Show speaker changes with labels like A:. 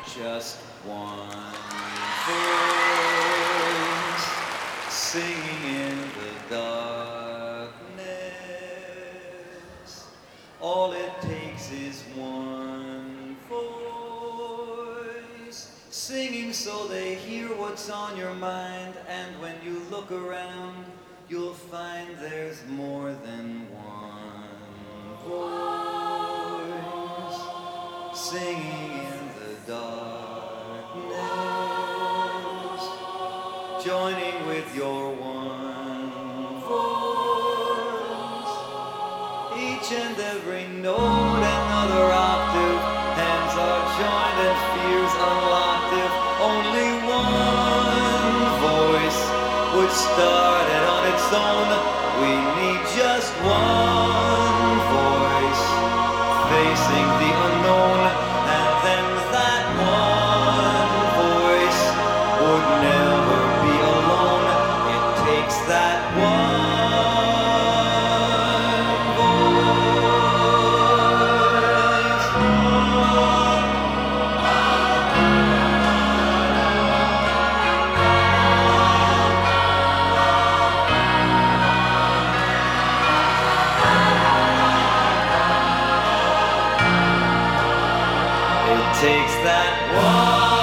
A: Just one voice singing in the darkness. All it takes is one voice singing so they hear what's on your mind. And when you look around, you'll find there's more than one voice singing in the darkness, joining with your one voice. Each and every note, another octave, hands are joined and fears unlocked. If only one voice would start it on its own, we need just one voice facing the unknown, and then that one voice would never be alone. It takes that one voice. It takes that one